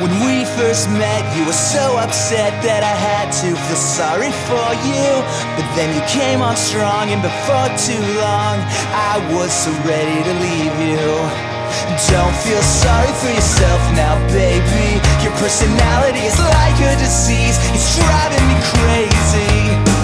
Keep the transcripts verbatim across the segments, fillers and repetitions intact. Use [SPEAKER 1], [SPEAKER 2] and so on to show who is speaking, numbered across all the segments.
[SPEAKER 1] When we first met, you were so upset that I had to feel sorry for you. But then you came on strong, and before too long I was so ready to leave you. Don't feel sorry for yourself now, baby. Your personality is like a disease. It's driving me crazy.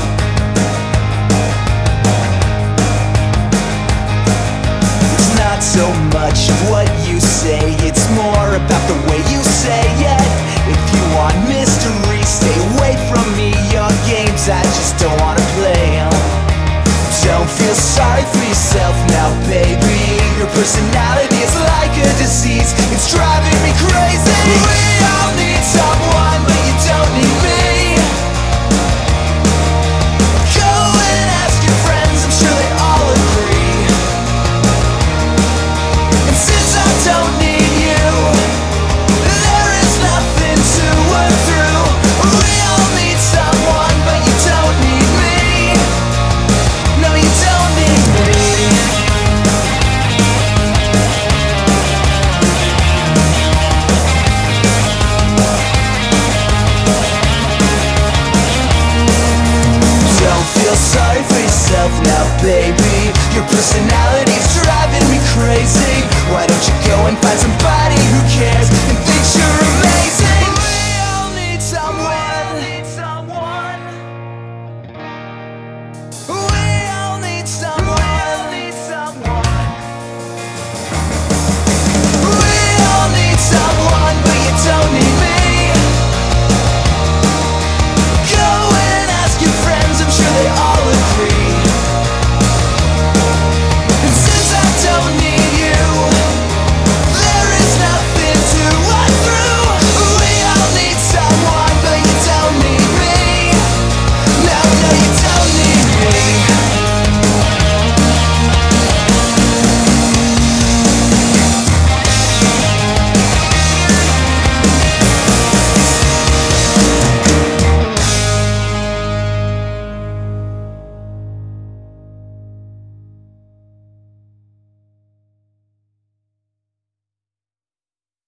[SPEAKER 1] It's not so much of what you say, it's more about the way you say it. If you want mystery, stay away from me. Your games I just don't wanna play. Don't feel sorry for yourself now, baby. Your personality is like a disease. It's driving me crazy. We all need someone, but you don't need me. Go and ask your friends, I'm sure they all agree. And since I don't need you, there is nothing to work through. We all need someone, but you don't need me. No, you don't need me. Don't feel sorry for yourself now, baby. Your personality's driving me crazy. Why don't you go and find somebody who cares and thinks you're